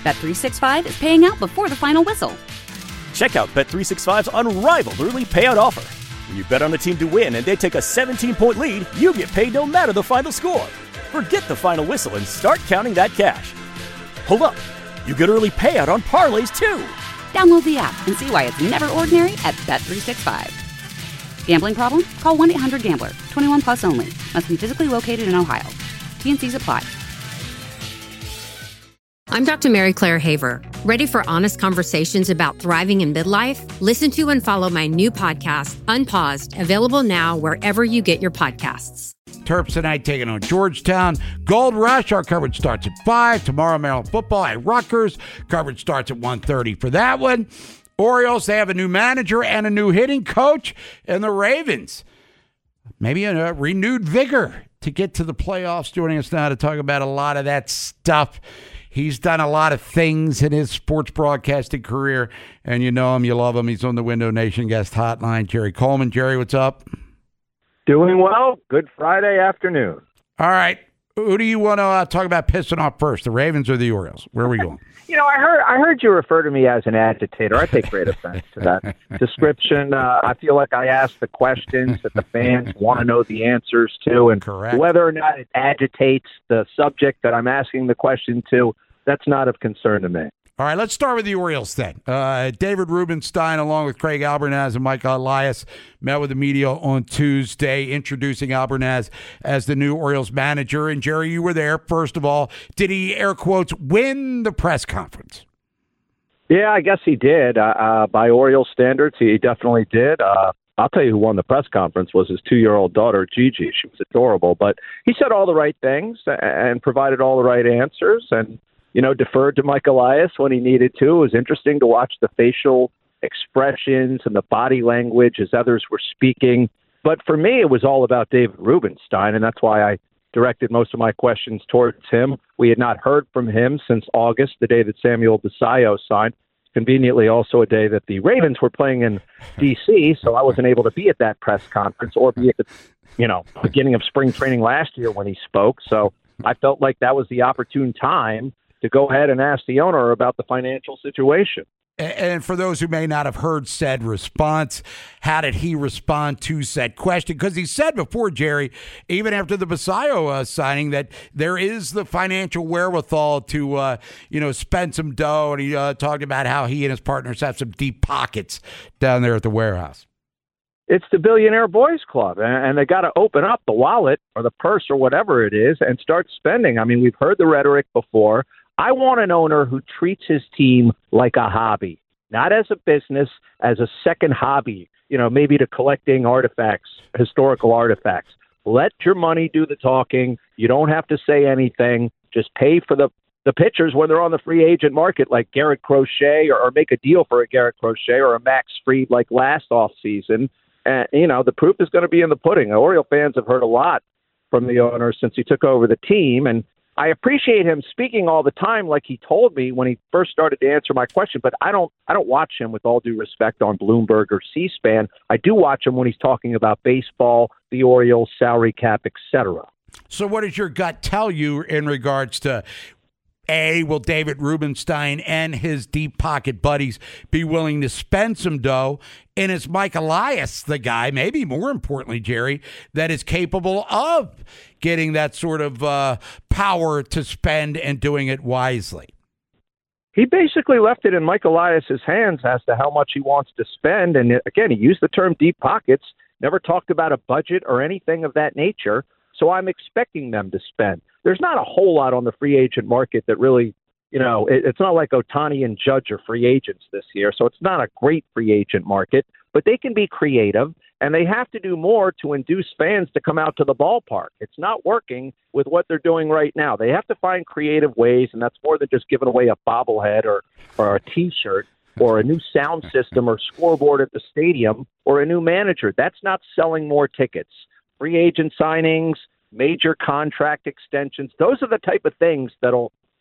Bet365 is paying out before the final whistle. Check out Bet365's unrivaled early payout offer. When you bet on a team to win and they take a 17-point lead, you get paid no matter the final score. Forget the final whistle and start counting that cash. Hold up. You get early payout on parlays, too. Download the app and see why it's never ordinary at Bet365. Gambling problem? Call 1-800-GAMBLER. 21 plus only. Must be physically located in Ohio. T&Cs apply. I'm Dr. Mary Claire Haver. Ready for honest conversations about thriving in midlife? Listen to and follow my new podcast, Unpaused, available now wherever you get your podcasts. Terps tonight taking on Georgetown. Gold Rush, our coverage starts at 5. Tomorrow, Maryland football at Rutgers. Coverage starts at 1:30 for that one. Orioles, they have a new manager and a new hitting coach. And the Ravens, maybe a renewed vigor to get to the playoffs. Joining us now to talk about a lot of that stuff. He's done a lot of things in his sports broadcasting career, and you know him, you love him. He's on the Window Nation guest hotline. Jerry Coleman. Jerry, what's up? Doing well. Good Friday afternoon. All right. Who do you want to talk about pissing off first, the Ravens or the Orioles? Where are we going? I heard you refer to me as an agitator. I take great offense to that description. I feel like I ask the questions that the fans want to know the answers to, and Correct. Whether or not it agitates the subject that I'm asking the question to, that's not of concern to me. All right, let's start with the Orioles then. David Rubenstein, along with Craig Albernaz and Mike Elias, met with the media on Tuesday, introducing Albernaz as the new Orioles manager. And, Jerry, you were there. First of all, did he, air quotes, win the press conference? Yeah, I guess he did. By Orioles standards, he definitely did. I'll tell you who won the press conference was his 2-year-old daughter, Gigi. She was adorable. But he said all the right things and provided all the right answers and, deferred to Mike Elias when he needed to. It was interesting to watch the facial expressions and the body language as others were speaking. But for me, it was all about David Rubenstein, and that's why I directed most of my questions towards him. We had not heard from him since August, the day that Samuel Basallo signed. Conveniently, also a day that the Ravens were playing in D.C., so I wasn't able to be at that press conference or be at the beginning of spring training last year when he spoke. So I felt like that was the opportune time to go ahead and ask the owner about the financial situation. And for those who may not have heard said response, how did he respond to said question? Because he said before, Jerry, even after the Basallo signing, that there is the financial wherewithal to, spend some dough. And he talked about how he and his partners have some deep pockets down there at the warehouse. It's the Billionaire Boys Club, and they got to open up the wallet or the purse or whatever it is and start spending. I mean, we've heard the rhetoric before. I want an owner who treats his team like a hobby, not as a business, as a second hobby, maybe to collecting artifacts, historical artifacts. Let your money do the talking. You don't have to say anything. Just pay for the pitchers when they're on the free agent market, like Garrett Crochet, or make a deal for a Garrett Crochet or a Max Fried like last offseason. And, the proof is going to be in the pudding. Oriole fans have heard a lot from the owner since he took over the team, and I appreciate him speaking all the time like he told me when he first started to answer my question, but I don't watch him, with all due respect, on Bloomberg or C-SPAN. I do watch him when he's talking about baseball, the Orioles, salary cap, etc. So what does your gut tell you in regards to, A, will David Rubenstein and his deep pocket buddies be willing to spend some dough? And is Mike Elias the guy, maybe more importantly, Jerry, that is capable of getting that sort of power to spend and doing it wisely? He basically left it in Mike Elias's hands as to how much he wants to spend. And again, he used the term deep pockets, never talked about a budget or anything of that nature. So I'm expecting them to spend. There's not a whole lot on the free agent market that really, it's not like Ohtani and Judge are free agents this year. So it's not a great free agent market, but they can be creative, and they have to do more to induce fans to come out to the ballpark. It's not working with what they're doing right now. They have to find creative ways, and that's more than just giving away a bobblehead or a T-shirt or a new sound system or scoreboard at the stadium or a new manager. That's not selling more tickets. Free agent signings, major contract extensions, those are the type of things that'll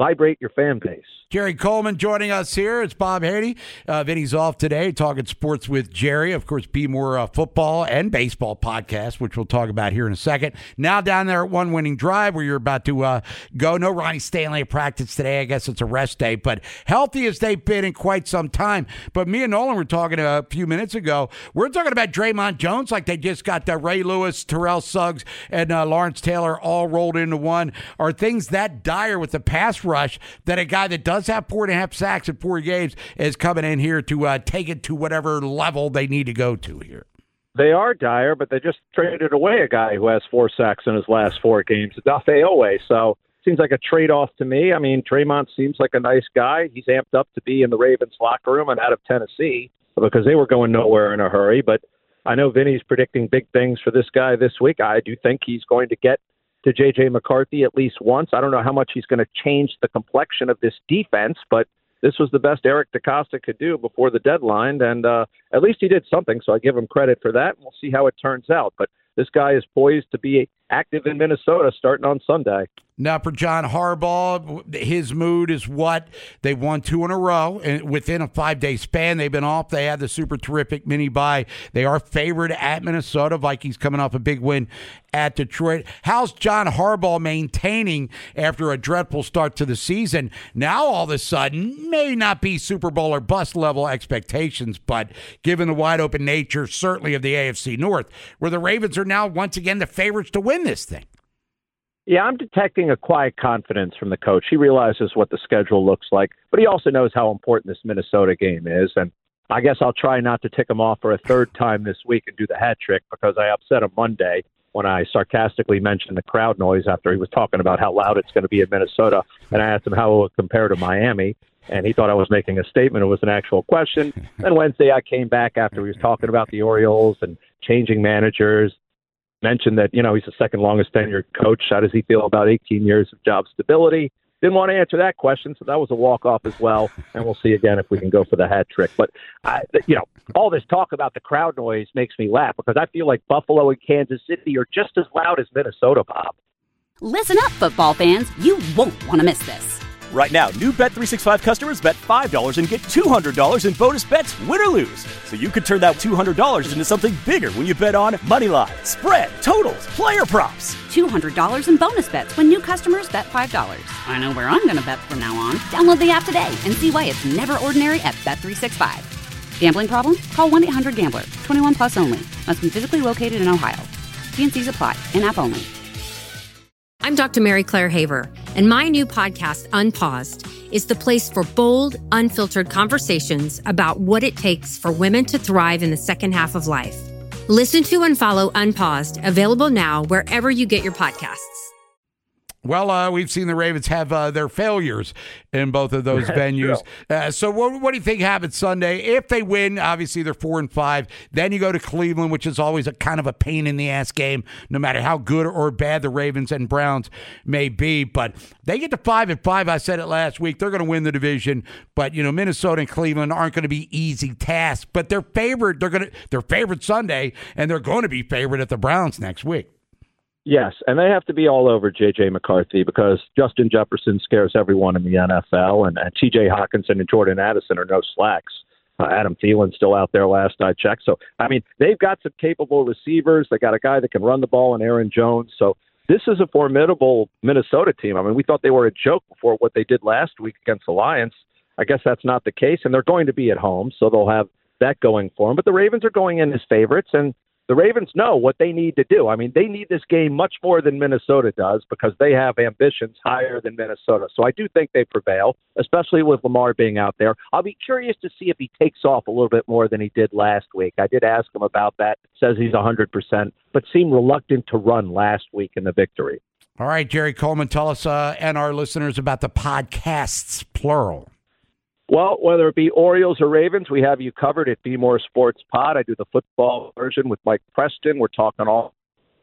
vibrate your fan base. Jerry Coleman joining us here. It's Bob Haney. Vinny's off today, talking sports with Jerry. Of course, Be More football and baseball podcast, which we'll talk about here in a second. Now down there at One Winning Drive, where you're about to go. No Ronnie Stanley at practice today. I guess it's a rest day, but healthy as they've been in quite some time. But me and Nolan were talking a few minutes ago. We're talking about Draymond Jones like they just got Ray Lewis, Terrell Suggs, and Lawrence Taylor all rolled into one. Are things that dire with the pass rush that a guy that does have 4.5 sacks in 4 games is coming in here to take it to whatever level they need to go to here? They are dire, but they just traded away a guy who has 4 sacks in his last 4 games, Odafe Oweh. So seems like a trade-off to me. I mean, Draymond seems like a nice guy. He's amped up to be in the Ravens locker room and out of Tennessee because they were going nowhere in a hurry. But I know Vinny's predicting big things for this guy this week. I do think he's going to get to J.J. McCarthy at least once. I don't know how much he's going to change the complexion of this defense, but this was the best Eric DeCosta could do before the deadline, and at least he did something, so I give him credit for that. We'll see how it turns out. But this guy is poised to be active in Minnesota starting on Sunday. Now, for John Harbaugh, his mood is what? They won 2 in a row. And within a 5-day span, they've been off. They had the super terrific mini bye. They are favored at Minnesota. Vikings coming off a big win at Detroit. How's John Harbaugh maintaining after a dreadful start to the season? Now, all of a sudden, may not be Super Bowl or bust level expectations, but given the wide open nature, certainly of the AFC North, where the Ravens are now once again the favorites to win this thing. Yeah, I'm detecting a quiet confidence from the coach. He realizes what the schedule looks like, but he also knows how important this Minnesota game is. And I guess I'll try not to tick him off for a third time this week and do the hat trick because I upset him Monday when I sarcastically mentioned the crowd noise after he was talking about how loud it's going to be in Minnesota. And I asked him how it would compare to Miami. And he thought I was making a statement. It was an actual question. Then Wednesday I came back after he was talking about the Orioles and changing managers. Mentioned that, he's the second longest tenured coach. How does he feel about 18 years of job stability? Didn't want to answer that question, so that was a walk-off as well. And we'll see again if we can go for the hat trick. But, all this talk about the crowd noise makes me laugh because I feel like Buffalo and Kansas City are just as loud as Minnesota, Bob. Listen up, football fans. You won't want to miss this. Right now, new Bet365 customers bet $5 and get $200 in bonus bets, win or lose. So you could turn that $200 into something bigger when you bet on money line, spread, totals, player props. $200 in bonus bets when new customers bet $5. I know where I'm going to bet from now on. Download the app today and see why it's never ordinary at Bet365. Gambling problem? Call 1-800-GAMBLER. 21 plus only. Must be physically located in Ohio. T&Cs apply. In-app only. I'm Dr. Mary Claire Haver, and my new podcast, Unpaused, is the place for bold, unfiltered conversations about what it takes for women to thrive in the second half of life. Listen to and follow Unpaused, available now wherever you get your podcasts. Well, we've seen the Ravens have their failures in both of those venues. So what do you think happens Sunday? If they win, obviously they're 4-5. Then you go to Cleveland, which is always a kind of a pain-in-the-ass game, no matter how good or bad the Ravens and Browns may be. But they get to 5-5. I said it last week. They're going to win the division. But, Minnesota and Cleveland aren't going to be easy tasks. But they're favored. They're favored Sunday, and they're going to be favored at the Browns next week. Yes, and they have to be all over J.J. McCarthy because Justin Jefferson scares everyone in the NFL, and T.J. Hawkinson and Jordan Addison are no slacks. Adam Thielen's still out there last I checked. So, they've got some capable receivers. They got a guy that can run the ball in Aaron Jones. So this is a formidable Minnesota team. We thought they were a joke before what they did last week against the Lions. I guess that's not the case, and they're going to be at home, so they'll have that going for them. But the Ravens are going in as favorites, and the Ravens know what they need to do. They need this game much more than Minnesota does because they have ambitions higher than Minnesota. So I do think they prevail, especially with Lamar being out there. I'll be curious to see if he takes off a little bit more than he did last week. I did ask him about that. Says he's 100%, but seemed reluctant to run last week in the victory. All right, Jerry Coleman, tell us and our listeners about the podcasts, plural. Well, whether it be Orioles or Ravens, we have you covered at Be More Sports Pod. I do the football version with Mike Preston. We're talking all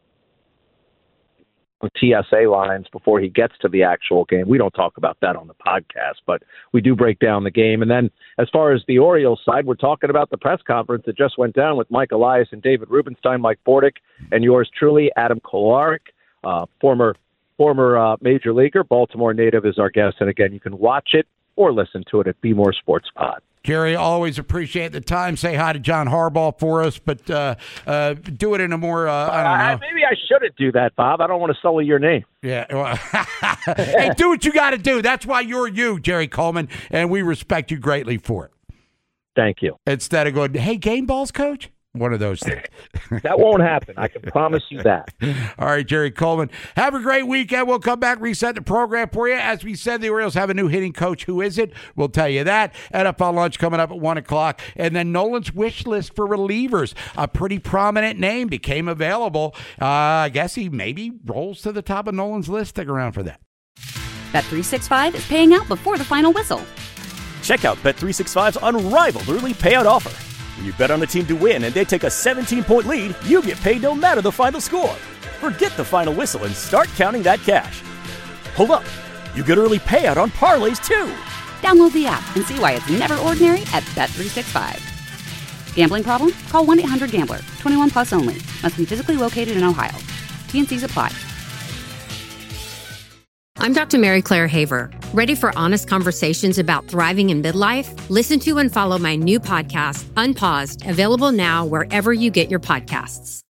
TSA lines before he gets to the actual game. We don't talk about that on the podcast, but we do break down the game. And then as far as the Orioles side, we're talking about the press conference that just went down with Mike Elias and David Rubenstein, Mike Bordick, and yours truly, Adam Kolarek, former former major leaguer, Baltimore native, is our guest. And again, you can watch it or listen to it at Be More Sports Pod. Jerry, always appreciate the time. Say hi to John Harbaugh for us, but do it in a more, I don't know. Maybe I shouldn't do that, Bob. I don't want to sully your name. Yeah. Well, hey, do what you got to do. That's why you're you, Jerry Coleman, and we respect you greatly for it. Thank you. Instead of going, hey, game balls, coach? One of those things. That won't happen. I can promise you that. All right, Jerry Coleman. Have a great weekend. We'll come back, reset the program for you. As we said, the Orioles have a new hitting coach. Who is it? We'll tell you that. NFL lunch coming up at 1 o'clock. And then Nolan's wish list for relievers. A pretty prominent name became available. I guess he maybe rolls to the top of Nolan's list. Stick around for that. Bet365 is paying out before the final whistle. Check out Bet365's unrivaled early payout offer. When you bet on a team to win and they take a 17-point lead, you get paid no matter the final score. Forget the final whistle and start counting that cash. Hold up. You get early payout on parlays, too. Download the app and see why it's never ordinary at Bet365. Gambling problem? Call 1-800-GAMBLER. 21 plus only. Must be physically located in Ohio. T&Cs apply. I'm Dr. Mary Claire Haver. Ready for honest conversations about thriving in midlife? Listen to and follow my new podcast, Unpaused, available now wherever you get your podcasts.